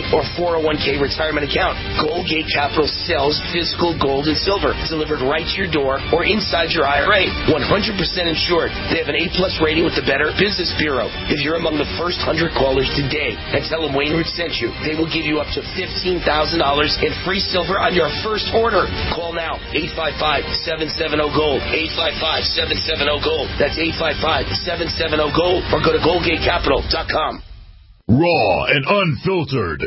or four oh one k retirement account. Goldgate Capital sells physical gold and silver delivered right to your door or inside your I R A. one hundred percent insured. They have an A-plus rating with the Better Business Bureau. If you're among the first one hundred callers today and tell them Wayne Root sent you, they will give you up to fifteen thousand dollars in free silver on your first order. Call now, eight five five, seven seven zero, GOLD, eight five five, seven seven zero, GOLD. That's eight five five, seven seven zero, GOLD, or go to goldgate capital dot com. Raw and unfiltered.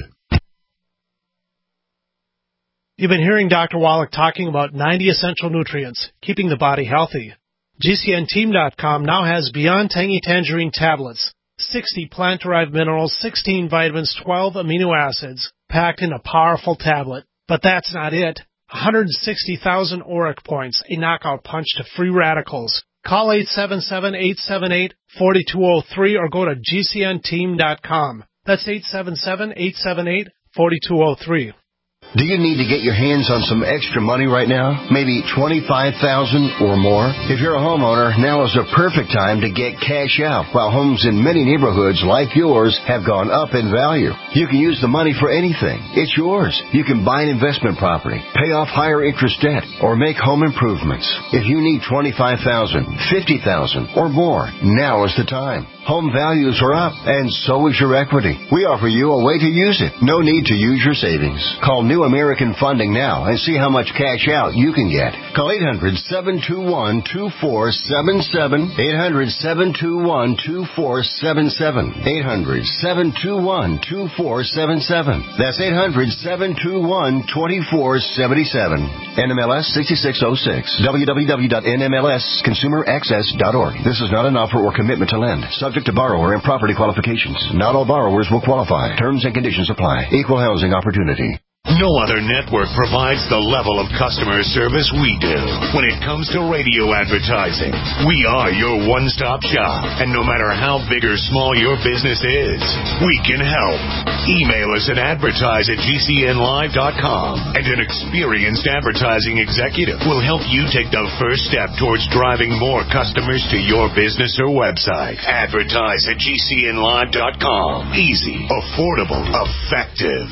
You've been hearing Doctor Wallach talking about ninety essential nutrients, keeping the body healthy. G C N team dot com now has Beyond Tangy Tangerine tablets, sixty plant-derived minerals, sixteen vitamins, twelve amino acids, packed in a powerful tablet. But that's not it. one hundred sixty thousand auric points, a knockout punch to free radicals. Call eight seven seven, eight seven eight, four two zero three or go to G C N team dot com. That's eight seven seven, eight seven eight, four two zero three. Do you need to get your hands on some extra money right now? Maybe twenty-five thousand dollars or more? If you're a homeowner, now is the perfect time to get cash out. While homes in many neighborhoods like yours have gone up in value, you can use the money for anything. It's yours. You can buy an investment property, pay off higher interest debt, or make home improvements. If you need twenty-five thousand dollars, fifty thousand dollars or more, now is the time. Home values are up, and so is your equity. We offer you a way to use it. No need to use your savings. Call New American Funding now and see how much cash out you can get. Call eight hundred, seven two one, two four seven seven, eight hundred, seven two one, two four seven seven, eight hundred, seven two one, two four seven seven. That's eight hundred, seven two one, two four seven seven. N M L S six six zero six. w w w dot n m l s consumer access dot org. This is not an offer or commitment to lend. Subject to borrower and property qualifications. Not all borrowers will qualify. Terms and conditions apply. Equal housing opportunity. No other network provides the level of customer service we do when it comes to radio advertising. We are your one-stop shop, and no matter how big or small your business is, we can help. Email us at advertise at G C N live dot com, and an experienced advertising executive will help you take the first step towards driving more customers to your business or website. Advertise at G C N live dot com. Easy, affordable, effective.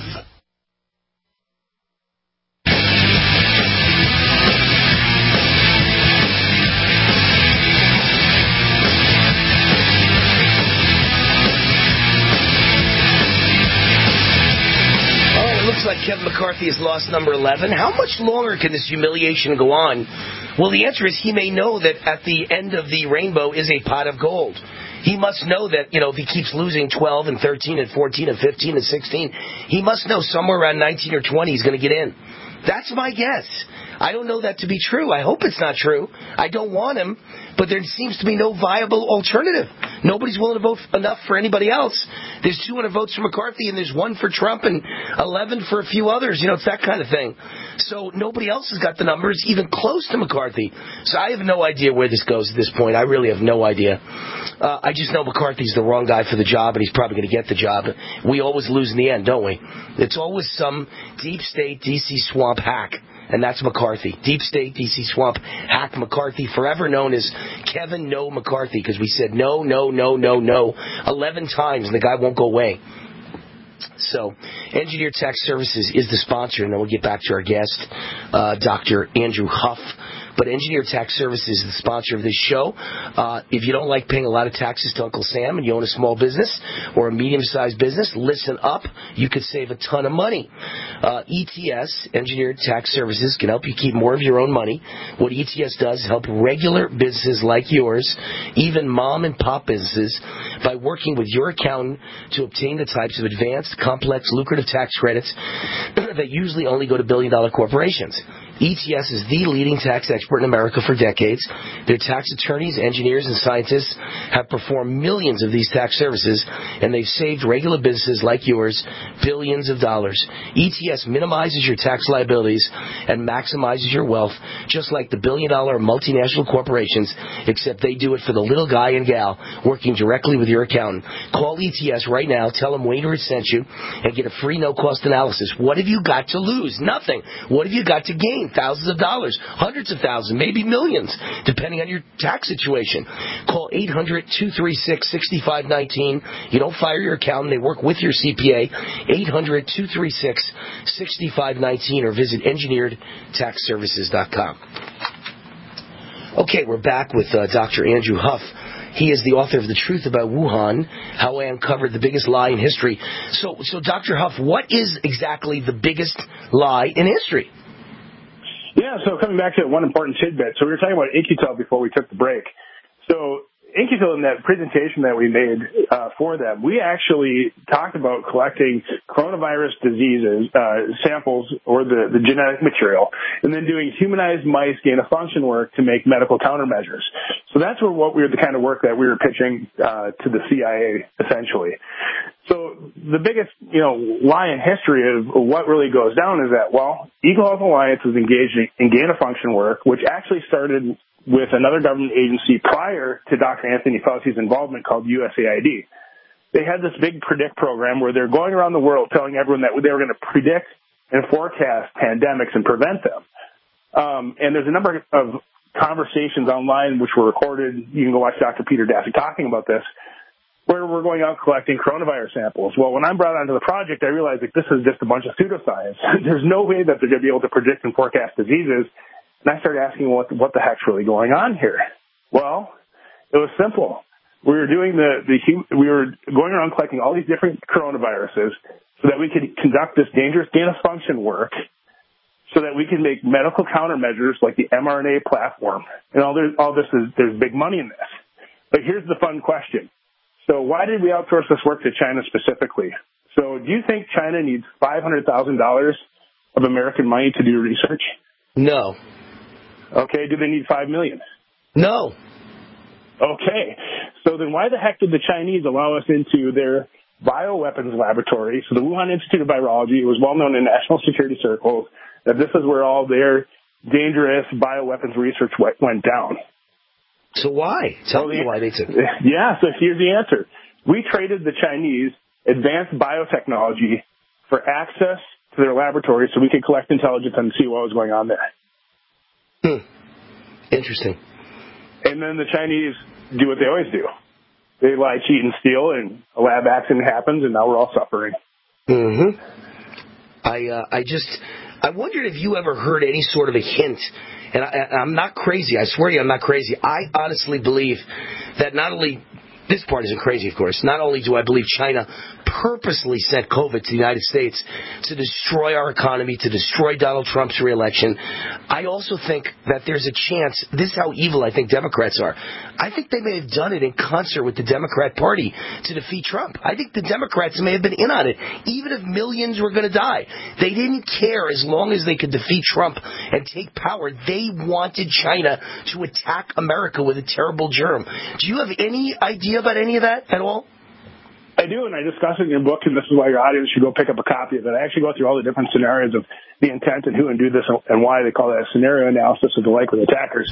Like Kevin McCarthy has lost number eleven. How much longer can this humiliation go on? Well, the answer is he may know that at the end of the rainbow is a pot of gold. He must know that, you know, if he keeps losing twelve and thirteen and fourteen and fifteen and sixteen, he must know somewhere around nineteen or twenty he's going to get in. That's my guess. I don't know that to be true. I hope it's not true. I don't want him, but there seems to be no viable alternative. Nobody's willing to vote enough for anybody else. There's two hundred votes for McCarthy, and there's one for Trump and eleven for a few others. You know, it's that kind of thing. So nobody else has got the numbers even close to McCarthy. So I have no idea where this goes at this point. I really have no idea. Uh, I just know McCarthy's the wrong guy for the job, and he's probably going to get the job. We always lose in the end, don't we? It's always some deep state D C swamp hack. And that's McCarthy. Deep State, D C Swamp, hack McCarthy, forever known as Kevin No McCarthy, because we said no, no, no, no, no eleven times, and the guy won't go away. So, Engineer Tax Services is the sponsor, and then we'll get back to our guest, uh, Doctor Andrew Huff. But Engineer Tax Services is the sponsor of this show. Uh, if you don't like paying a lot of taxes to Uncle Sam and you own a small business or a medium-sized business, listen up. You could save a ton of money. Uh, E T S, Engineered Tax Services, can help you keep more of your own money. What E T S does is help regular businesses like yours, even mom and pop businesses, by working with your accountant to obtain the types of advanced, complex, lucrative tax credits that usually only go to billion-dollar corporations. E T S is the leading tax expert in America for decades. Their tax attorneys, engineers, and scientists have performed millions of these tax services, and they've saved regular businesses like yours billions of dollars. E T S minimizes your tax liabilities and maximizes your wealth, just like the billion-dollar multinational corporations, except they do it for the little guy and gal working directly with your accountant. Call E T S right now. Tell them Wayne Root sent you, and get a free no-cost analysis. What have you got to lose? Nothing. What have you got to gain? saving thousands of dollars, hundreds of thousands, maybe millions, depending on your tax situation. Call eight hundred, two three six, six five one nine. You don't fire your accountant. They work with your C P A. eight hundred, two three six, six five one nine or visit engineered tax services dot com. Okay, we're back with uh, Doctor Andrew Huff. He is the author of The Truth About Wuhan, How I Uncovered the Biggest Lie in History. So, so Doctor Huff, what is exactly the biggest lie in history? Yeah, so coming back to one important tidbit. So we were talking about InQtel before we took the break. So InQtel, in that presentation that we made uh, for them, we actually talked about collecting coronavirus diseases, uh, samples, or the, the genetic material, and then doing humanized mice gain-of-function work to make medical countermeasures. So that's where, what we were, the kind of work that we were pitching uh, to the C I A, essentially. So the biggest, you know, lie in history of what really goes down is that, well, EcoHealth Alliance was engaged in gain-of-function work, which actually started with another government agency prior to Doctor Anthony Fauci's involvement called U S A I D. They had this big PREDICT program where they're going around the world telling everyone that they were going to predict and forecast pandemics and prevent them. Um, and there's a number of conversations online which were recorded. You can go watch Doctor Peter Daszak talking about this, where we're going out collecting coronavirus samples. Well, when I'm brought onto the project, I realized that this is just a bunch of pseudoscience. There's no way that they're going to be able to predict and forecast diseases. And I started asking, what what the heck's really going on here? Well, it was simple. We were doing the, the we were going around collecting all these different coronaviruses so that we could conduct this dangerous gain-of-function work so that we could make medical countermeasures like the mRNA platform. And all, there, all this is, there's big money in this. But here's the fun question. So why did we outsource this work to China specifically? So do you think China needs five hundred thousand dollars of American money to do research? No. Okay, do they need five million No. dollars? Okay, so then why the heck did the Chinese allow us into their bioweapons laboratory? So the Wuhan Institute of Virology, it was well known in national security circles that this is where all their dangerous bioweapons research went down. So why? Tell well, me why they took it. Yeah, so here's the answer. We traded the Chinese advanced biotechnology for access to their laboratories so we could collect intelligence and see what was going on there. Hmm. Interesting. And then the Chinese do what they always do. They lie, cheat, and steal, and a lab accident happens, and now we're all suffering. Mm-hmm. I, uh, I just, I wondered if you ever heard any sort of a hint, and I, I'm not crazy, I swear to you I'm not crazy. I honestly believe that not only, this part isn't crazy, of course, not only do I believe China purposely sent COVID to the United States to destroy our economy, to destroy Donald Trump's reelection, I also think that there's a chance, this is how evil I think Democrats are, I think they may have done it in concert with the Democrat Party to defeat Trump. I think the Democrats may have been in on it, even if millions were going to die. They didn't care as long as they could defeat Trump and take power. They wanted China to attack America with a terrible germ. Do you have any idea about any of that at all? I do, and I discuss it in your book, and this is why your audience should go pick up a copy of it. I actually go through all the different scenarios of the intent and who and do this and why. They call that a scenario analysis of the likely attackers.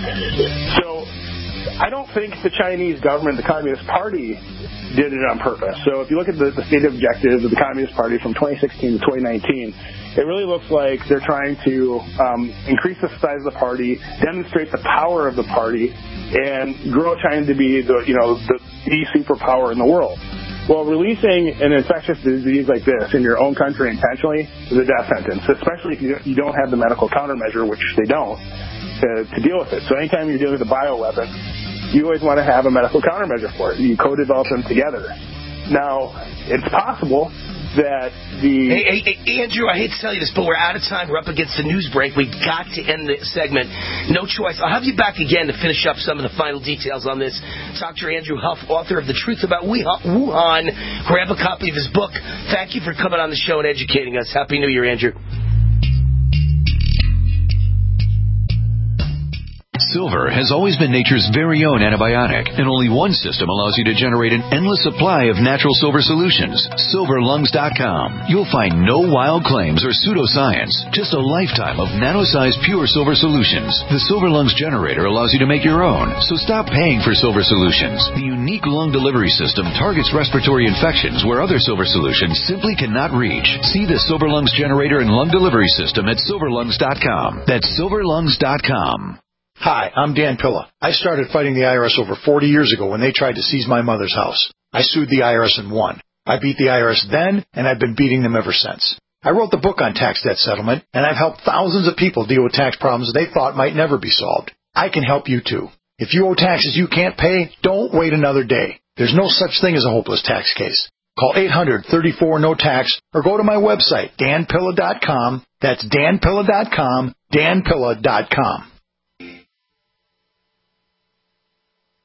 So I don't think the Chinese government, the Communist Party, did it on purpose. So if you look at the, the stated objectives of the Communist Party from twenty sixteen to twenty nineteen, it really looks like they're trying to um, increase the size of the party, demonstrate the power of the party, and grow China to be the, you know, the, the superpower in the world. Well, releasing an infectious disease like this in your own country intentionally is a death sentence, especially if you don't have the medical countermeasure, which they don't, to, to deal with it. So anytime you're dealing with a bioweapon, you always want to have a medical countermeasure for it. You co-develop them together. Now, it's possible that the... Hey, hey, hey, Andrew, I hate to tell you this, but we're out of time. We're up against the news break. We've got to end the segment. No choice. I'll have you back again to finish up some of the final details on this. Doctor Andrew Huff, author of The Truth About Wuhan. Grab a copy of his book. Thank you for coming on the show and educating us. Happy New Year, Andrew. Silver has always been nature's very own antibiotic, and only one system allows you to generate an endless supply of natural silver solutions. silver lungs dot com. You'll find no wild claims or pseudoscience, just a lifetime of nano-sized pure silver solutions. The Silver Lungs generator allows you to make your own, so stop paying for silver solutions. The unique lung delivery system targets respiratory infections where other silver solutions simply cannot reach. See the Silver Lungs generator and lung delivery system at silver lungs dot com. That's silver lungs dot com. Hi, I'm Dan Pilla. I started fighting the I R S over forty years ago when they tried to seize my mother's house. I sued the I R S and won. I beat the I R S then, and I've been beating them ever since. I wrote the book on tax debt settlement, and I've helped thousands of people deal with tax problems they thought might never be solved. I can help you too. If you owe taxes you can't pay, don't wait another day. There's no such thing as a hopeless tax case. Call eight hundred, thirty-four, no tax or go to my website, dan pilla dot com. That's dan pilla dot com, dan pilla dot com.